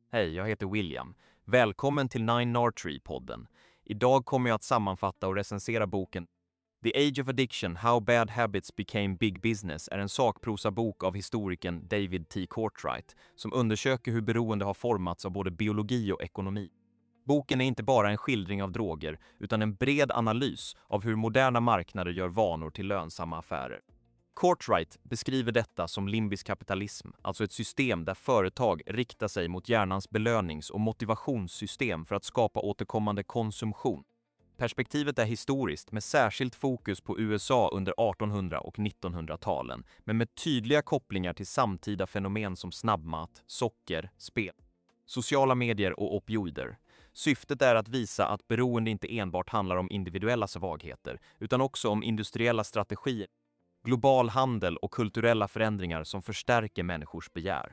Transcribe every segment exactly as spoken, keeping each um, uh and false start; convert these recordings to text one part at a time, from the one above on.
Hej, jag heter William. Välkommen till Nine Nortree-podden. Idag kommer jag att sammanfatta och recensera boken The Age of Addiction, How Bad Habits Became Big Business är en sakprosabok av historikern David T. Courtwright som undersöker hur beroende har formats av både biologi och ekonomi. Boken är inte bara en skildring av droger utan en bred analys av hur moderna marknader gör vanor till lönsamma affärer. Courtwright beskriver detta som limbisk kapitalism, alltså ett system där företag riktar sig mot hjärnans belönings- och motivationssystem för att skapa återkommande konsumtion. Perspektivet är historiskt med särskilt fokus på U S A under artonhundra- och nittonhundratalen, men med tydliga kopplingar till samtida fenomen som snabbmat, socker, spel, sociala medier och opioider. Syftet är att visa att beroende inte enbart handlar om individuella svagheter, utan också om industriella strategier, global handel och kulturella förändringar som förstärker människors begär.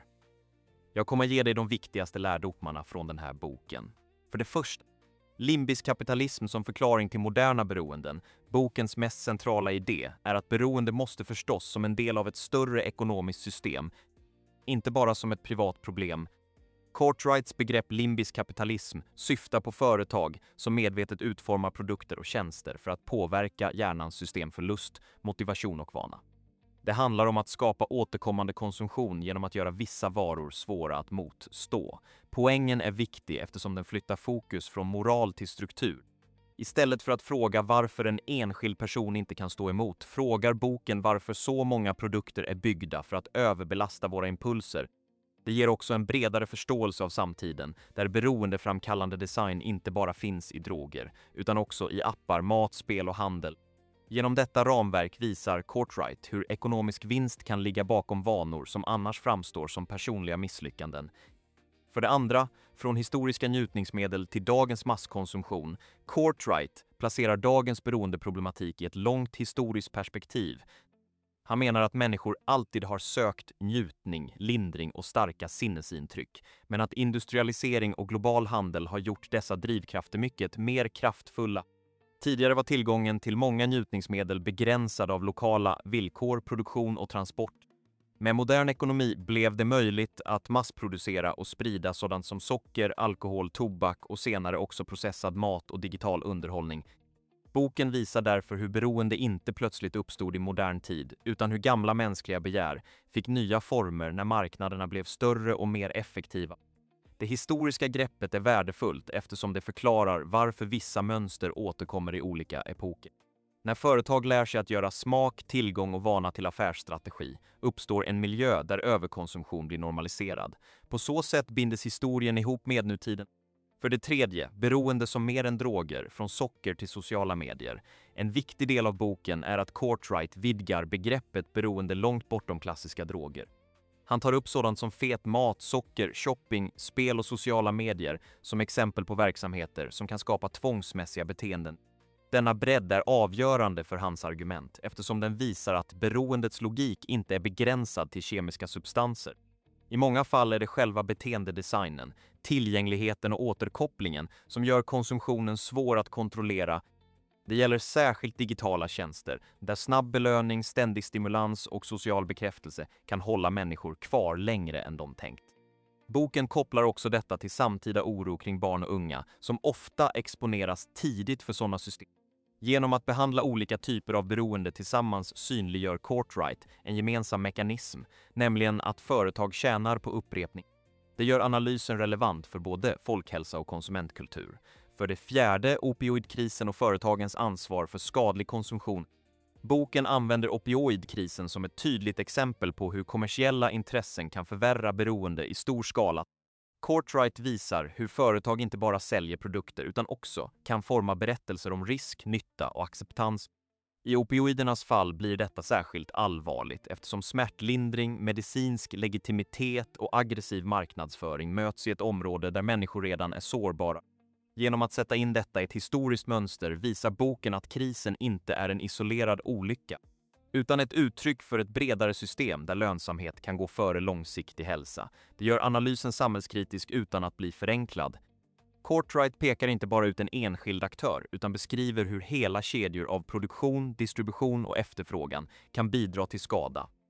Jag kommer ge dig de viktigaste lärdomarna från den här boken. För det första, limbisk kapitalism som förklaring till moderna beroenden. Bokens mest centrala idé är att beroende måste förstås som en del av ett större ekonomiskt system, inte bara som ett privat problem. Courtwrights begrepp limbisk kapitalism syftar på företag som medvetet utformar produkter och tjänster för att påverka hjärnans system för lust, motivation och vana. Det handlar om att skapa återkommande konsumtion genom att göra vissa varor svåra att motstå. Poängen är viktig eftersom den flyttar fokus från moral till struktur. Istället för att fråga varför en enskild person inte kan stå emot, frågar boken varför så många produkter är byggda för att överbelasta våra impulser. Det ger också en bredare förståelse av samtiden, där beroendeframkallande design inte bara finns i droger, utan också i appar, mat, spel och handel. Genom detta ramverk visar Courtwright hur ekonomisk vinst kan ligga bakom vanor som annars framstår som personliga misslyckanden. För det andra, från historiska njutningsmedel till dagens masskonsumtion, Courtwright placerar dagens beroendeproblematik i ett långt historiskt perspektiv. Han menar att människor alltid har sökt njutning, lindring och starka sinnesintryck, men att industrialisering och global handel har gjort dessa drivkrafter mycket mer kraftfulla. Tidigare var tillgången till många njutningsmedel begränsad av lokala villkor, produktion och transport. Med modern ekonomi blev det möjligt att massproducera och sprida sådant som socker, alkohol, tobak och senare också processad mat och digital underhållning. Boken visar därför hur beroende inte plötsligt uppstod i modern tid, utan hur gamla mänskliga begär fick nya former när marknaderna blev större och mer effektiva. Det historiska greppet är värdefullt eftersom det förklarar varför vissa mönster återkommer i olika epoker. När företag lär sig att göra smak, tillgång och vana till affärsstrategi uppstår en miljö där överkonsumtion blir normaliserad. På så sätt bindes historien ihop med nutiden. För det tredje, beroende som mer än droger, från socker till sociala medier. En viktig del av boken är att Courtwright vidgar begreppet beroende långt bortom klassiska droger. Han tar upp sådant som fet mat, socker, shopping, spel och sociala medier som exempel på verksamheter som kan skapa tvångsmässiga beteenden. Denna bredd är avgörande för hans argument eftersom den visar att beroendets logik inte är begränsad till kemiska substanser. I många fall är det själva beteendedesignen, tillgängligheten och återkopplingen som gör konsumtionen svår att kontrollera. Det gäller särskilt digitala tjänster, där snabb belöning, ständig stimulans och social bekräftelse kan hålla människor kvar längre än de tänkt. Boken kopplar också detta till samtida oro kring barn och unga, som ofta exponeras tidigt för sådana system. Genom att behandla olika typer av beroende tillsammans synliggör Courtwright en gemensam mekanism, nämligen att företag tjänar på upprepning. Det gör analysen relevant för både folkhälsa och konsumentkultur. För det fjärde, opioidkrisen och företagens ansvar för skadlig konsumtion. Boken använder opioidkrisen som ett tydligt exempel på hur kommersiella intressen kan förvärra beroende i stor skala. Courtwright visar hur företag inte bara säljer produkter utan också kan forma berättelser om risk, nytta och acceptans. I opioidernas fall blir detta särskilt allvarligt eftersom smärtlindring, medicinsk legitimitet och aggressiv marknadsföring möts i ett område där människor redan är sårbara. Genom att sätta in detta i ett historiskt mönster visar boken att krisen inte är en isolerad olycka, utan ett uttryck för ett bredare system där lönsamhet kan gå före långsiktig hälsa. Det gör analysen samhällskritisk utan att bli förenklad. Courtwright pekar inte bara ut en enskild aktör utan beskriver hur hela kedjor av produktion, distribution och efterfrågan kan bidra till skada.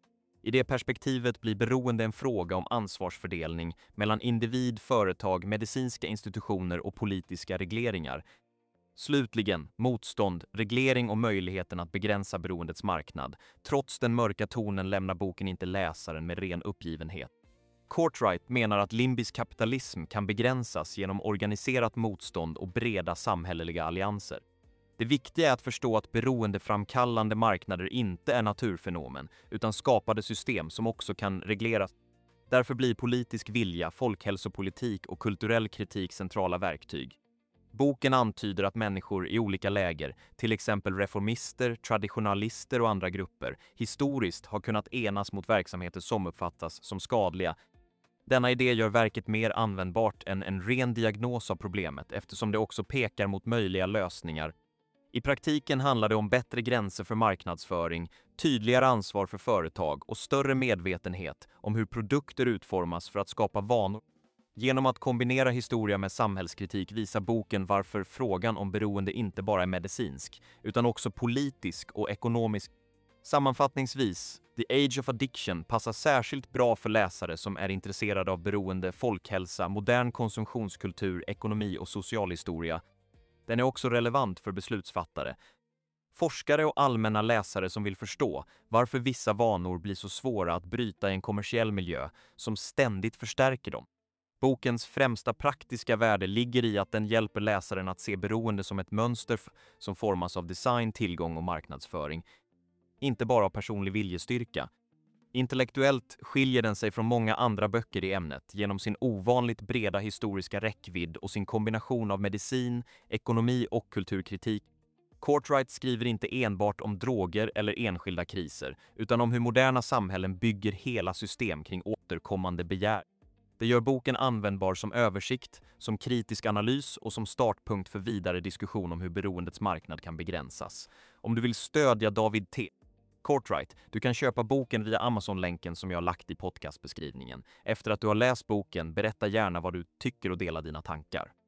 I det perspektivet blir beroende en fråga om ansvarsfördelning mellan individ, företag, medicinska institutioner och politiska regleringar. Slutligen, motstånd, reglering och möjligheten att begränsa beroendets marknad. Trots den mörka tonen lämnar boken inte läsaren med ren uppgivenhet. Courtright menar att limbisk kapitalism kan begränsas genom organiserat motstånd och breda samhälleliga allianser. Det viktiga är att förstå att beroendeframkallande marknader inte är naturfenomen, utan skapade system som också kan regleras. Därför blir politisk vilja, folkhälsopolitik och kulturell kritik centrala verktyg. Boken antyder att människor i olika läger, till exempel reformister, traditionalister och andra grupper, historiskt har kunnat enas mot verksamheter som uppfattas som skadliga. Denna idé gör verket mer användbart än en ren diagnos av problemet eftersom det också pekar mot möjliga lösningar. I praktiken handlar det om bättre gränser för marknadsföring, tydligare ansvar för företag och större medvetenhet om hur produkter utformas för att skapa vanor. Genom att kombinera historia med samhällskritik visar boken varför frågan om beroende inte bara är medicinsk, utan också politisk och ekonomisk. Sammanfattningsvis, The Age of Addiction passar särskilt bra för läsare som är intresserade av beroende, folkhälsa, modern konsumtionskultur, ekonomi och socialhistoria. Den är också relevant för beslutsfattare, forskare och allmänna läsare som vill förstå varför vissa vanor blir så svåra att bryta i en kommersiell miljö som ständigt förstärker dem. Bokens främsta praktiska värde ligger i att den hjälper läsaren att se beroende som ett mönster som formas av design, tillgång och marknadsföring, inte bara av personlig viljestyrka. Intellektuellt skiljer den sig från många andra böcker i ämnet genom sin ovanligt breda historiska räckvidd och sin kombination av medicin, ekonomi och kulturkritik. Courtright skriver inte enbart om droger eller enskilda kriser, utan om hur moderna samhällen bygger hela system kring återkommande begär. Det gör boken användbar som översikt, som kritisk analys och som startpunkt för vidare diskussion om hur beroendets marknad kan begränsas. Om du vill stödja David T. Courtright, du kan köpa boken via Amazon-länken som jag har lagt i podcastbeskrivningen. Efter att du har läst boken, berätta gärna vad du tycker och dela dina tankar.